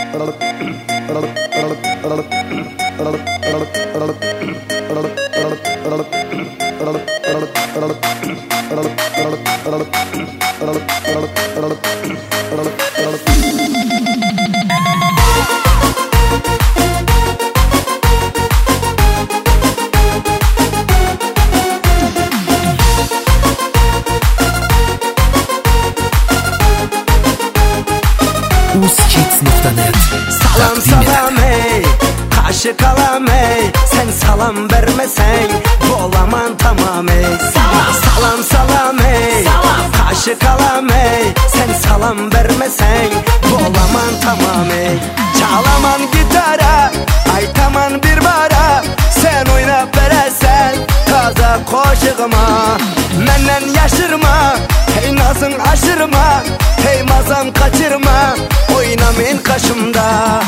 Uskits.net. Salam salam ey, kaşı kalam ey, sen salam vermesen bolaman tamam ey. Salam salam ey, kaşı kalam ey, sen salam vermesen bolaman tamam ey. Çalaman gitara, aytaman bir bara, sen oynap veresen kaza koşığıma. Menden yaşırma, hey nazın aşırma, hey mazam kaçırma, oynamayın kaşımda.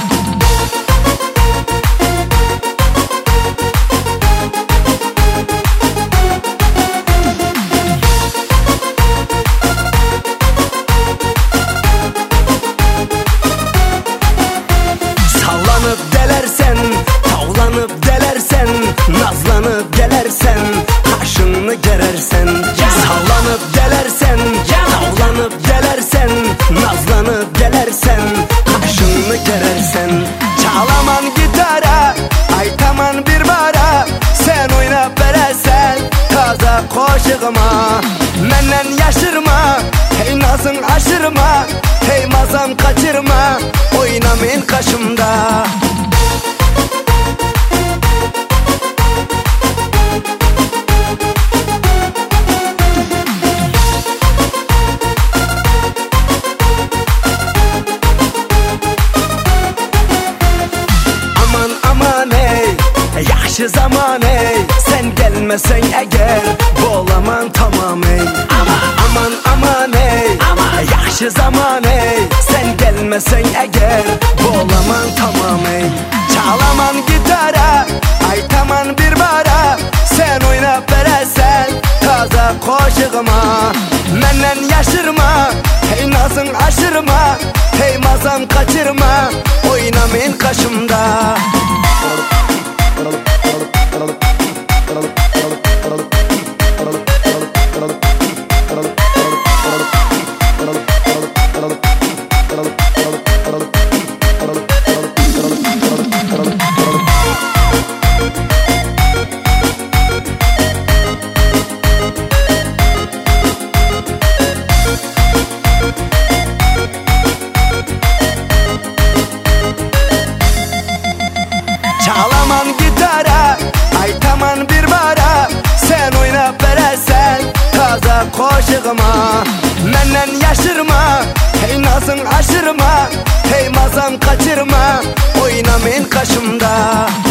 Sallanıp delersen, tavlanıp delersen, nazlanıp gelersen, kaşını gerersen. Sallanıp delersen, tavlanıp delersen, nazlanıp gelersen, kaşını gerersen. Çalaman gitara, aytaman bir bara, sen oynap veresen kaza koşığıma. Menden yaşırma, hey nazın aşırma, hey mazam kaçırma, oynamayın kaşımda. Yaxşı zaman ey, sen gelmesen eğer bolaman tamam ey. Aman aman ey, yaxşı zaman ey, sen gelmesen eğer bolaman tamam ey. Çalaman gitara, aytaman bir bara, sen oynap veresen kaza koşığıma. Menden yaşırma, hey nazın aşırma, hey mazam kaçırma, oynamayın kaşımda. Çalaman gitara, aytaman bir bara, sen oynap veresen kaza koşığıma. Menden yaşırma, hey nazın aşırma, hey mazam kaçırma, oynamayın kaşımda.